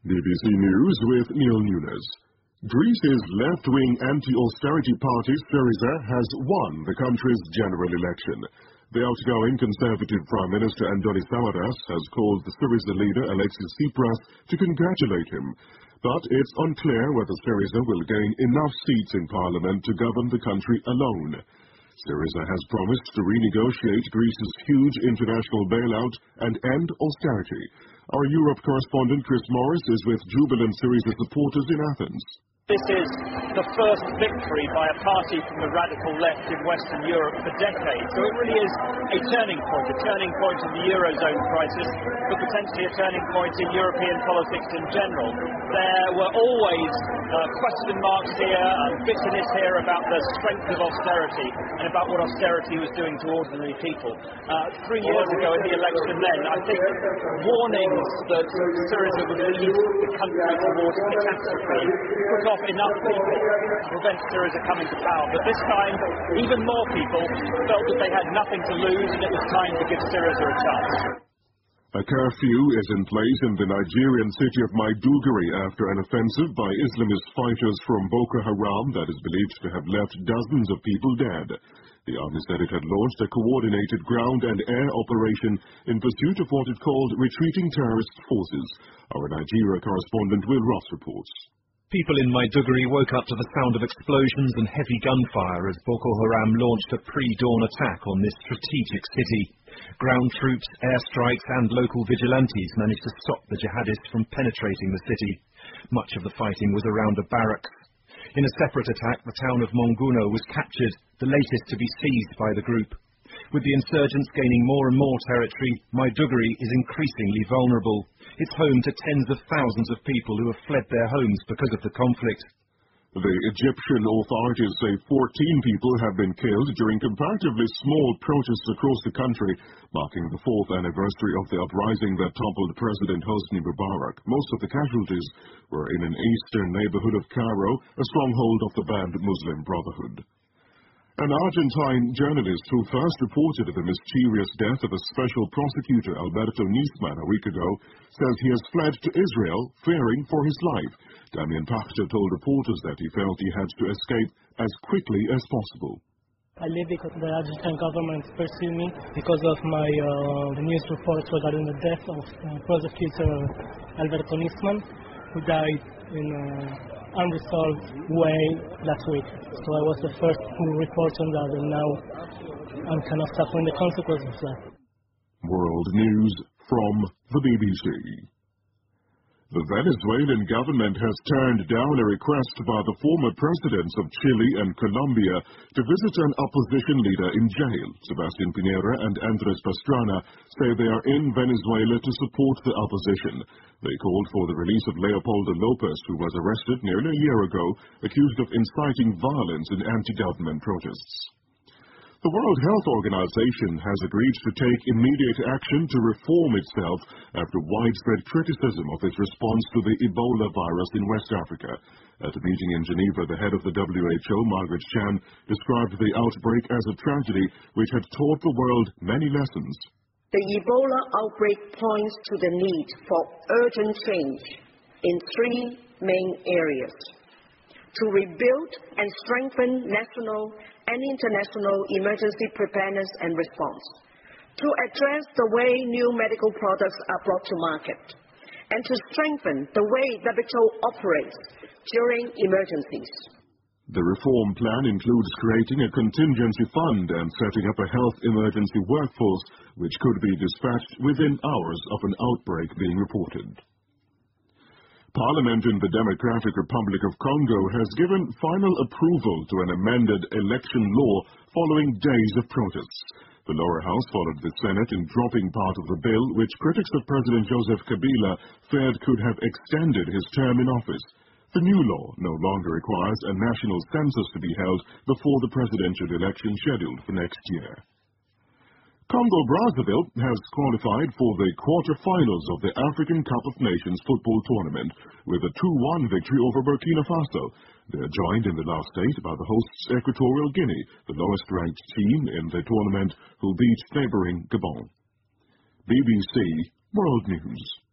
BBC News with Neil Nunes. Greece's left-wing anti-austerity party Syriza has won the country's general election. The outgoing Conservative Prime Minister Antonis Samaras has called the Syriza leader Alexis Tsipras to congratulate him. But it's unclear whether Syriza will gain enough seats in Parliament to govern the country alone. Syriza has promised to renegotiate Greece's huge international bailout and end austerity. Our Europe correspondent Chris Morris is with jubilant Syriza supporters in Athens. This is the first victory by a party from the radical left in Western Europe for decades. So it really is a turning point in the Eurozone crisis, but potentially a turning point in European politics in general. There were always question marks here and bitterness here about the strength of austerity and about what austerity was doing to ordinary people. 3 years ago in the election then, I think warnings that Syriza would lead the country towards catastrophe put off enough people to prevent Syriza coming to power. But this time, even more people felt that they had nothing to lose and it was time to give Syriza a chance. A curfew is in place in the Nigerian city of Maiduguri after an offensive by Islamist fighters from Boko Haram that is believed to have left dozens of people dead. The army said it had launched a coordinated ground and air operation in pursuit of what it called retreating terrorist forces. Our Nigeria correspondent Will Ross reports. People in Maiduguri woke up to the sound of explosions and heavy gunfire as Boko Haram launched a pre-dawn attack on this strategic city. Ground troops, airstrikes and local vigilantes managed to stop the jihadists from penetrating the city. Much of the fighting was around a barracks. In a separate attack, the town of Monguno was captured, the latest to be seized by the group. With the insurgents gaining more and more territory, Maiduguri is increasingly vulnerable. It's home to tens of thousands of people who have fled their homes because of the conflict. The Egyptian authorities say 14 people have been killed during comparatively small protests across the country, marking the 4th anniversary of the uprising that toppled President Hosni Mubarak. Most of the casualties were in an eastern neighborhood of Cairo, a stronghold of the banned Muslim Brotherhood. An Argentine journalist who first reported the mysterious death of a special prosecutor, Alberto Nisman, a week ago, says he has fled to Israel, fearing for his life. Damian Pachter told reporters that he felt he had to escape as quickly as possible. I live because the Argentine government pursued me because of my news reports regarding the death of prosecutor Alberto Nisman, who died in unresolved way last week. So I was the first to report on that, and now I'm kind of suffering the consequences of that. World News from the BBC. The Venezuelan government has turned down a request by the former presidents of Chile and Colombia to visit an opposition leader in jail. Sebastián Piñera and Andrés Pastrana say they are in Venezuela to support the opposition. They called for the release of Leopoldo López, who was arrested nearly a year ago, accused of inciting violence in anti-government protests. The World Health Organization has agreed to take immediate action to reform itself after widespread criticism of its response to the Ebola virus in West Africa. At a meeting in Geneva, the head of the WHO, Margaret Chan, described the outbreak as a tragedy which had taught the world many lessons. The Ebola outbreak points to the need for urgent change in 3 main areas: to rebuild and strengthen national and international emergency preparedness and response, to address the way new medical products are brought to market, and to strengthen the way WHO operates during emergencies. The reform plan includes creating a contingency fund and setting up a health emergency workforce which could be dispatched within hours of an outbreak being reported. Parliament in the Democratic Republic of Congo has given final approval to an amended election law following days of protests. The lower house followed the Senate in dropping part of the bill, which critics of President Joseph Kabila feared could have extended his term in office. The new law no longer requires a national census to be held before the presidential election scheduled for next year. Congo-Brazzaville has qualified for the quarter-finals of the African Cup of Nations football tournament with a 2-1 victory over Burkina Faso. They are joined in the last 8 by the hosts Equatorial Guinea, the lowest-ranked team in the tournament, who beat neighboring Gabon. BBC World News.